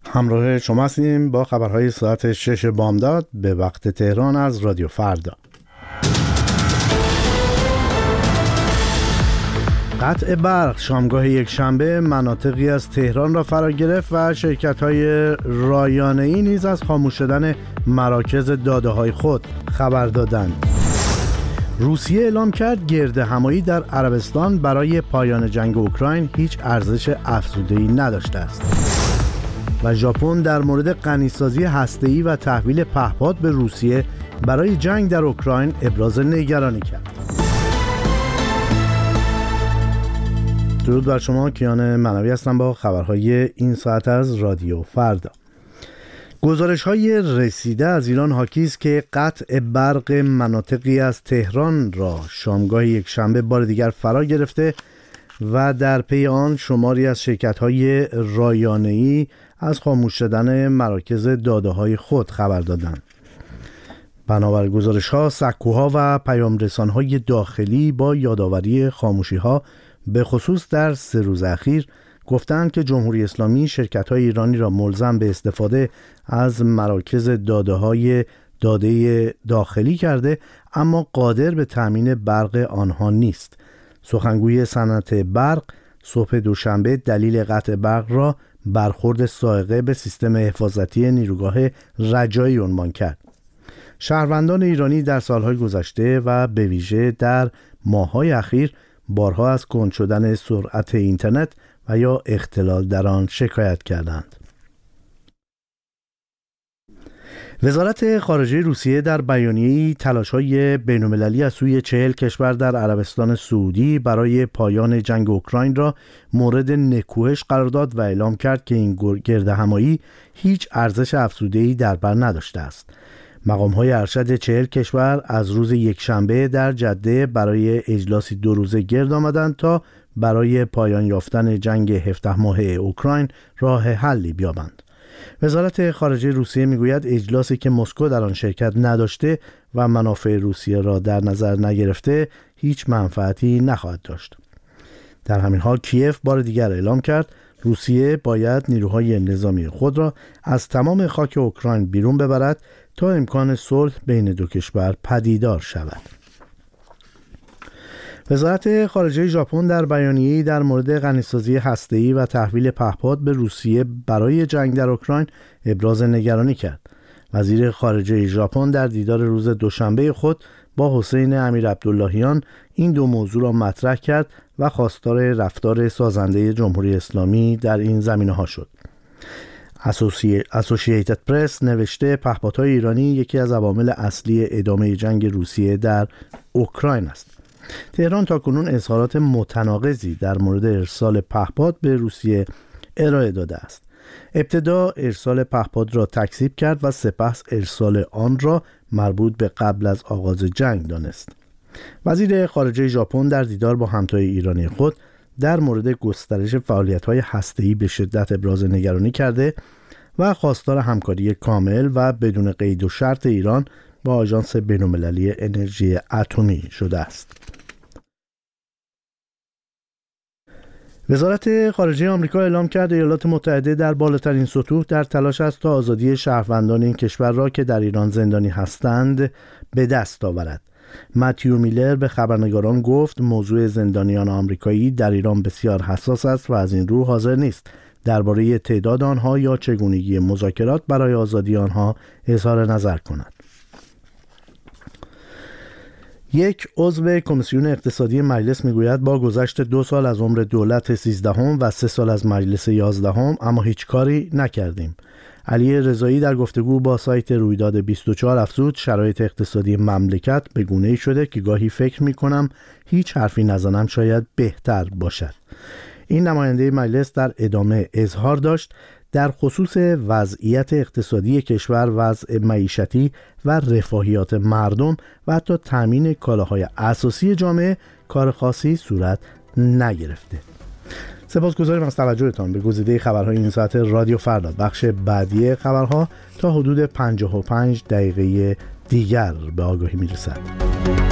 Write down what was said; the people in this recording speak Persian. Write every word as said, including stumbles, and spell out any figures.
همراه شما هستیم با خبرهای ساعت شش بامداد به وقت تهران از رادیو فردا. قطع برق شامگاه یک شنبه مناطقی از تهران را فرا گرفت و شرکت‌های رایانه‌ای نیز از خاموش شدن مراکز داده‌های خود خبر دادند. روسیه اعلام کرد گردهمایی در عربستان برای پایان جنگ اوکراین هیچ ارزش افزوده‌ای نداشته است. و ژاپن در مورد غنیسازی هسته‌ای و تحویل پهپاد به روسیه برای جنگ در اوکراین ابراز نگرانی کرد. درود بر شما، کیان منوی هستم با خبرهای این ساعت از رادیو فردا. گزارش‌های رسیده از ایران حاکی است که قطع برق مناطقی از تهران را شامگاه یک شنبه بار دیگر فرا گرفته و در پی آن شماری از شرکت‌های رایانه‌ای از خاموش شدن مراکز داده‌های خود خبر دادند. بنابر گزارش‌ها، سکوها و پیام‌رسان‌های داخلی با یادآوری خاموشی‌ها به خصوص در سه روز اخیر گفتند که جمهوری اسلامی شرکت‌های ایرانی را ملزم به استفاده از مراکز داده‌های داده داخلی کرده، اما قادر به تامین برق آنها نیست. سخنگوی صنعت برق صبح دوشنبه دلیل قطع برق را برخورد صاعقه به سیستم حفاظتی نیروگاه رجایی عنوان کرد. شهروندان ایرانی در سالهای گذشته و به ویژه در ماه‌های اخیر بارها از کند شدن سرعت اینترنت و یا اختلال در آن شکایت کردند. وزارت خارجه روسیه در بیانیه‌ای تلاش‌های بین‌المللی از سوی چهل کشور در عربستان سعودی برای پایان جنگ اوکراین را مورد نکوهش قرار داد و اعلام کرد که این گردهمایی هیچ ارزش افزوده‌ای در بر نداشته است. مقام‌های ارشد چهل کشور از روز یکشنبه در جده برای اجلاسی دو روزه گرد آمدند تا برای پایان یافتن جنگ هفده ماهه اوکراین راه حلی بیابند. وزارت خارجه روسیه میگوید اجلاسی که مسکو در آن شرکت نداشته و منافع روسیه را در نظر نگرفته هیچ منفعتی نخواهد داشت. در همین حال کیف بار دیگر اعلام کرد روسیه باید نیروهای نظامی خود را از تمام خاک اوکراین بیرون ببرد تا امکان صلح بین دو کشور پدیدار شود. وزارت خارجه ژاپن در بیانیه‌ای در مورد غنیسازی هسته‌ای و تحویل پهپاد به روسیه برای جنگ در اوکراین ابراز نگرانی کرد. وزیر خارجه ژاپن در دیدار روز دوشنبه خود با حسین امیر عبداللهیان این دو موضوع را مطرح کرد و خواستار رفتار سازنده جمهوری اسلامی در این زمینه‌ها شد. اسوسییتد پرس نوشته پهپادهای ایرانی یکی از عوامل اصلی ادامه جنگ روسیه در اوکراین است. تهران تاکنون اظهارات متناقضی در مورد ارسال پهپاد به روسیه ارائه داده است. ابتدا ارسال پهپاد را تکذیب کرد و سپس ارسال آن را مربوط به قبل از آغاز جنگ دانست. وزیر خارجه ژاپن در دیدار با همتای ایرانی خود در مورد گسترش فعالیت‌های هسته‌ای به شدت ابراز نگرانی کرده و خواستار همکاری کامل و بدون قید و شرط ایران با آژانس بین‌المللی انرژی اتمی شده است. وزارت خارجه آمریکا اعلام کرد ایالات متحده در بالاترین سطوح در تلاش است تا آزادی شهروندان این کشور را که در ایران زندانی هستند به دست آورد. متیو میلر به خبرنگاران گفت موضوع زندانیان آمریکایی در ایران بسیار حساس است و از این رو حاضر نیست درباره تعداد آنها یا چگونگی مذاکرات برای آزادی آنها اظهار نظر کند. یک عضو کمیسیون اقتصادی مجلس میگوید با گذشت دو سال از عمر دولت سیزدهم و سه سال از مجلس یازدهم اما هیچ کاری نکردیم. علی رضایی در گفتگو با سایت رویداد بیست و چهار افزود شرایط اقتصادی مملکت به گونه‌ای شده که گاهی فکر می‌کنم هیچ حرفی نزنم شاید بهتر باشد. این نماینده مجلس در ادامه اظهار داشت در خصوص وضعیت اقتصادی کشور، وضع معیشتی و رفاهیات مردم و حتی تامین کالاهای اساسی جامعه کار خاصی صورت نگرفته. سپاسگزاریم از توجهتان به گزیده خبرهای این ساعت رادیو فردا. بخش بعدی خبرها تا حدود پنجاه و پنج دقیقه دیگر به آگاهی میرسد.